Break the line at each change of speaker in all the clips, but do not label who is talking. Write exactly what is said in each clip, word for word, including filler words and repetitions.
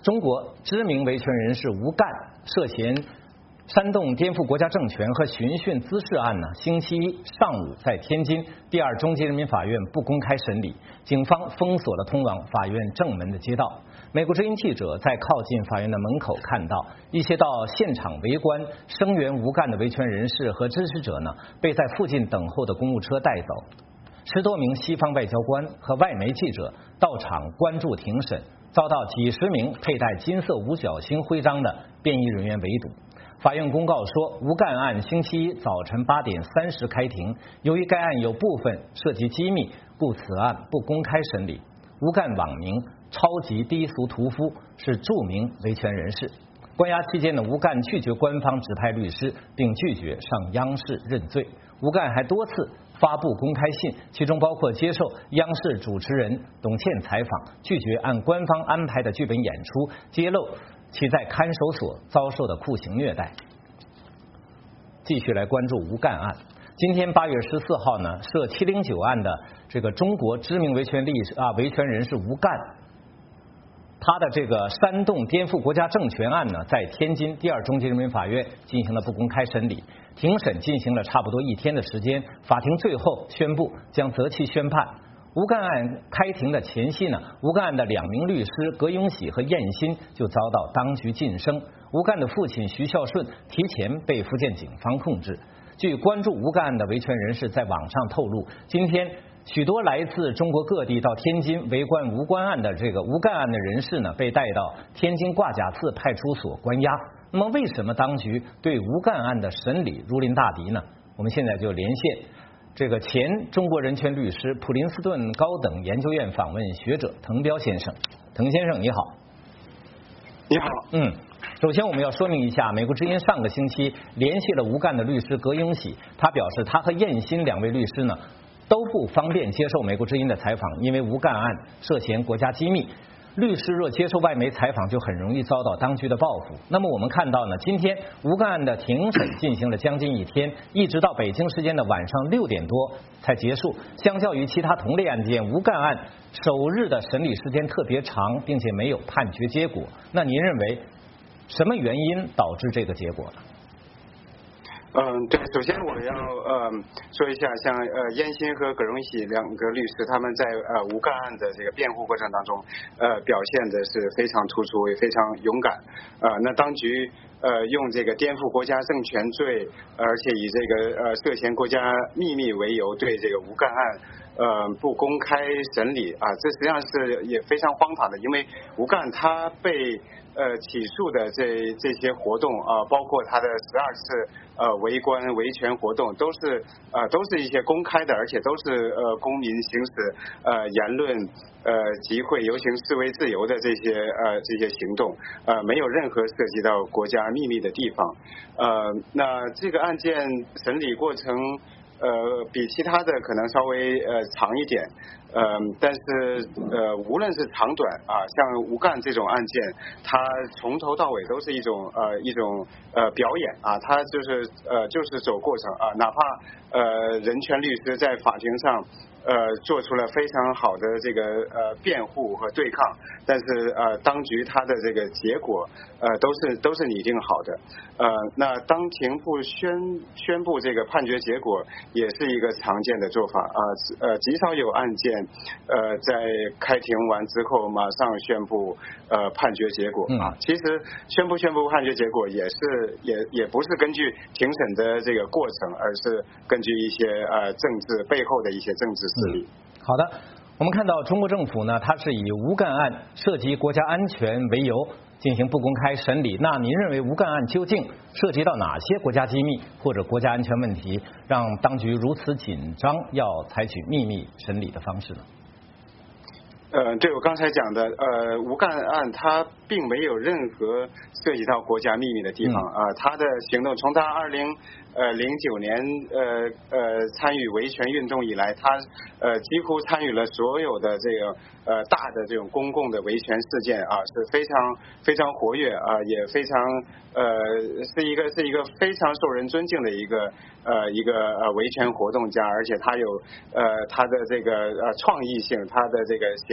中国知名维权人士吴干涉嫌煽动颠覆国家政权和寻衅滋事案呢，星期一上午在天津第二中级人民法院不公开审理，警方封锁了通往法院正门的街道。美国之音记者在靠近法院的门口看到，一些到现场围观声援吴干的维权人士和支持者呢，被在附近等候的公务车带走。十多名西方外交官和外媒记者到场关注庭审，遭到几十名佩戴金色五角星徽章的便衣人员围堵。法院公告说，吴干案星期一早晨八点三十开庭，由于该案有部分涉及机密，故此案不公开审理。吴干网名超级低俗屠夫，是著名维权人士。关押期间的吴干拒绝官方指派律师，并拒绝上央视认罪。吴干还多次发布公开信，其中包括接受央视主持人董倩采访，拒绝按官方安排的剧本演出，揭露其在看守所遭受的酷刑虐待。继续来关注吴干案。今天八月十四号呢，涉七零九案的这个中国知名维权历史啊维权人士吴干，他的这个煽动颠覆国家政权案呢，在天津第二中级人民法院进行了不公开审理，庭审进行了差不多一天的时间，法庭最后宣布将择期宣判。吴干案开庭的前夕呢，吴干案的两名律师葛永喜和燕新就遭到当局晋升，吴干的父亲徐孝顺提前被福建警方控制。据关注吴干案的维权人士在网上透露，今天许多来自中国各地到天津围观吴关案的这个吴干案的人士呢，被带到天津挂甲寺派出所关押。那么，为什么当局对吴干案的审理如临大敌呢？我们现在就连线这个前中国人权律师、普林斯顿高等研究院访问学者滕彪先生。滕先生你好。
你好。
嗯。首先我们要说明一下，美国之音上个星期联系了吴干的律师葛永喜，他表示他和燕新两位律师呢都不方便接受美国之音的采访，因为吴干案涉嫌国家机密，律师若接受外媒采访就很容易遭到当局的报复。那么我们看到呢，今天吴干案的庭审进行了将近一天，一直到北京时间的晚上六点多才结束。相较于其他同类案件，吴干案首日的审理时间特别长，并且没有判决结果。那您认为什么原因导致这个结果呢？
嗯，对，首先我要呃说一下，像呃燕新和葛荣喜两个律师，他们在呃吴干案的这个辩护过程当中，呃表现的是非常突出，也非常勇敢。呃，那当局呃用这个颠覆国家政权罪，而且以这个呃涉嫌国家秘密为由，对这个吴干案呃不公开审理啊，这实际上是也非常荒唐的，因为吴干他被呃起诉的这这些活动啊、呃，包括他的十二次呃围观维权活动，都是呃都是一些公开的，而且都是呃公民行使呃言论呃集会游行示威自由的这些呃这些行动，呃没有任何涉及到国家秘密的地方。呃那这个案件审理过程呃比其他的可能稍微呃长一点。呃，但是呃，无论是长短啊，像吴干这种案件，它从头到尾都是一种呃一种呃表演啊，它就是呃就是走过程啊，哪怕呃人权律师在法庭上呃做出了非常好的这个呃辩护和对抗，但是呃当局它的这个结果呃都是都是拟定好的。呃，那当庭部宣宣布这个判决结果，也是一个常见的做法啊，呃极少有案件。呃，在开庭完之后，马上宣布呃判决结果啊。其实宣布宣布判决结果也是也也不是根据庭审的这个过程，而是根据一些呃政治背后的一些政治势力。
嗯、好的，我们看到中国政府呢，它是以吴干案涉及国家安全为由进行不公开审理。那您认为吴干案究竟涉及到哪些国家机密或者国家安全问题，让当局如此紧张，要采取秘密审理的方式呢？
呃，对我刚才讲的，呃，吴干案它并没有任何涉及到国家秘密的地方啊、呃，他的行动从他二零呃零九年呃呃参与维权运动以来，他呃几乎参与了所有的这个呃大的这种公共的维权事件啊，是非常非常活跃啊，也非常呃是一个是一个非常受人尊敬的一个呃一个呃维权活动家，而且他有呃他的这个呃创意性，他的这个行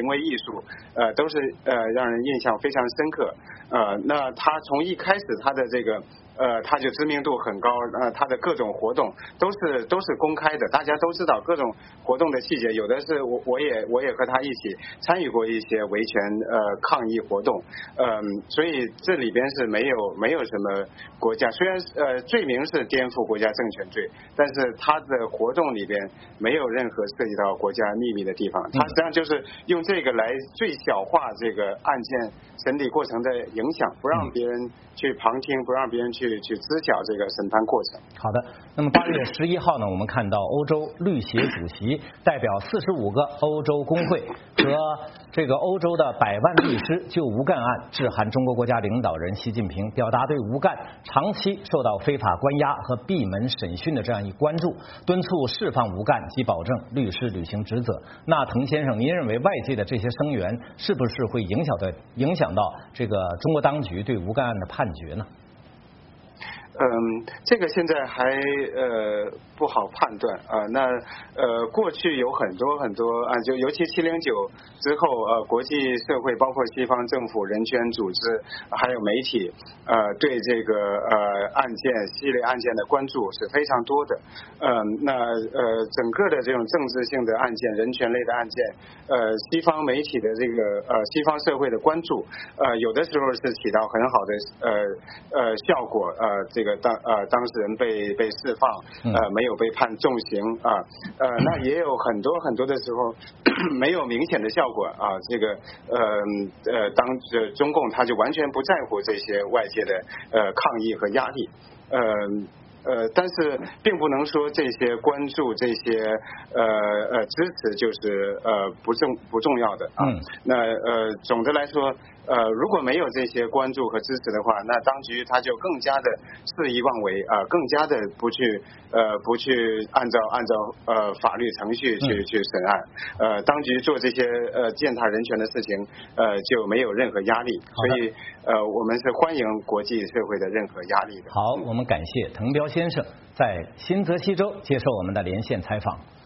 为艺术，呃，都是呃让人印象非常深刻。呃，那他从一开始他的这个。呃，他就知名度很高，呃，他的各种活动都是都是公开的，大家都知道各种活动的细节，有的是我我也我也和他一起参与过一些维权呃抗议活动，嗯、呃，所以这里边是没有没有什么国家，虽然呃罪名是颠覆国家政权罪，但是他的活动里边没有任何涉及到国家秘密的地方，他实际上就是用这个来最小化这个案件审理过程的影响，不让别人去旁听，不让别人去去知晓这个审判过程。
好的，那么八月十一号呢，我们看到欧洲律协主席代表四十五个欧洲工会和这个欧洲的百万律师就吴干案致函中国国家领导人习近平，表达对吴干长期受到非法关押和闭门审讯的这样一关注，敦促释放吴干及保证律师履行职责。那滕先生，您认为外界的这些声援是不是会影响到影响到这个中国当局对吴干案的判决呢？
嗯，这个现在还呃不好判断啊、呃。那呃过去有很多很多啊，就尤其七零九之后，呃国际社会包括西方政府、人权组织还有媒体，呃对这个呃案件系列案件的关注是非常多的。嗯、呃，那呃整个的这种政治性的案件、人权类的案件，呃西方媒体的这个呃西方社会的关注，呃有的时候是起到很好的呃呃效果，呃这个。当呃当事人被被释放，呃没有被判重刑啊，呃那也有很多很多的时候没有明显的效果啊，这个呃呃当呃中共他就完全不在乎这些外界的呃抗议和压力，呃。呃，但是并不能说这些关注、这些呃呃支持就是呃不重不重要的啊。嗯、那呃总的来说，呃如果没有这些关注和支持的话，那当局他就更加的肆意妄为啊、呃，更加的不去呃不去按照按照呃法律程序去、嗯、去审案。呃，当局做这些呃践踏人权的事情，呃就没有任何压力。所以呃我们是欢迎国际社会的任何压力的。
好，我们感谢滕彪先生在新泽西州接受我们的连线采访。